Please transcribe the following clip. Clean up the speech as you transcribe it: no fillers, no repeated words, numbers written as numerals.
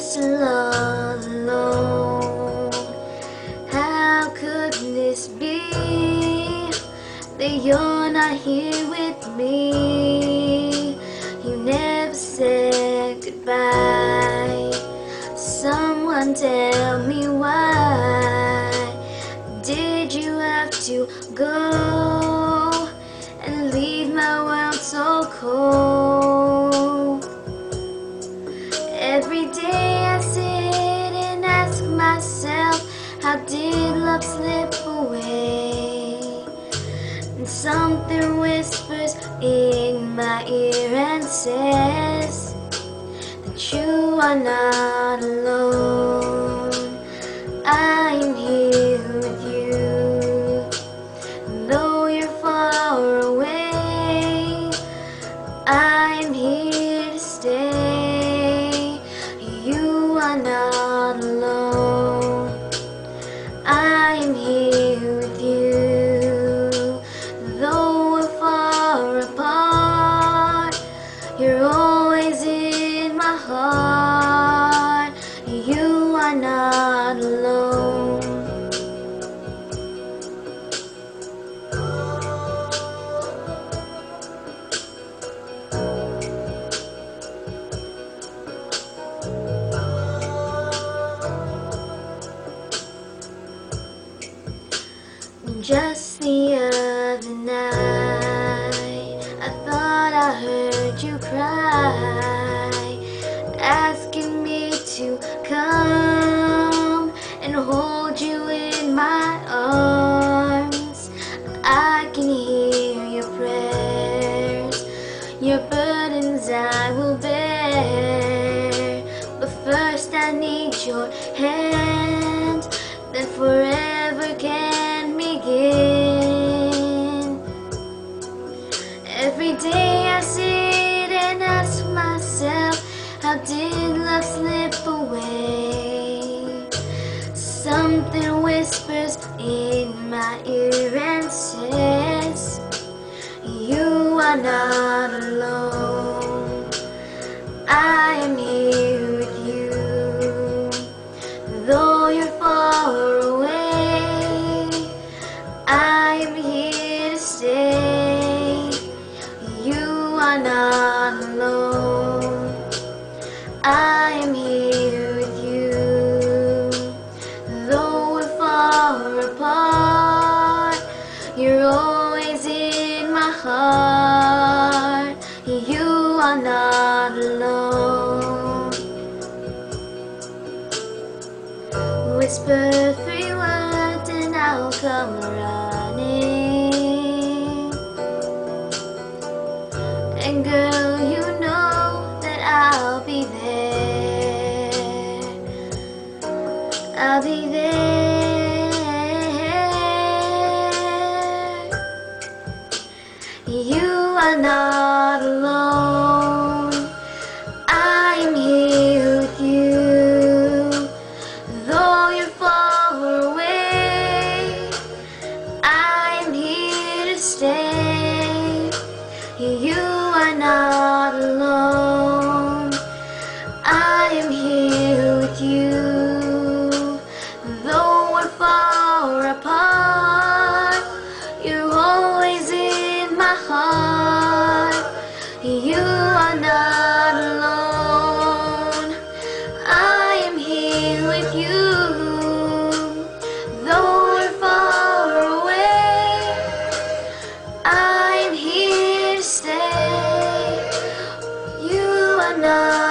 still all alone. How could this be that you're not here with me? You never said goodbye. Someone tell me why did you have to go and leave my world so cold? Every day I sit and ask myself, how did love slip away? And something whispers in my ear and says that you are not alone. I am here with you, though you're far away. I am here to stay. You are not alone. I am here with you, though we're far apart. You're always in my heart. You are not alone. Just the other night, I thought I heard you cry, asking me to come and hold you in my arms. I can hear your prayers, your burdens I will bear. But first I need your hand, that forever can begin. Every day I sit and ask myself, how did love slip away? Something whispers in my ear and says, you are not alone. I am here with you, though you're far away. I am here to stay. You are not alone. I am here with you, though we're far apart. You're always in my heart. You are not alone. Whisper 3 words and I'll come running. And girl, you know that I'll be there. I'll be there. You are not alone. I am here with you, though you're far away. I am here to stay. You are not alone. I am here with you, though we're far apart. You're always in my heart. You are not alone. I am here with you, though we're far away. I am here to stay. You are not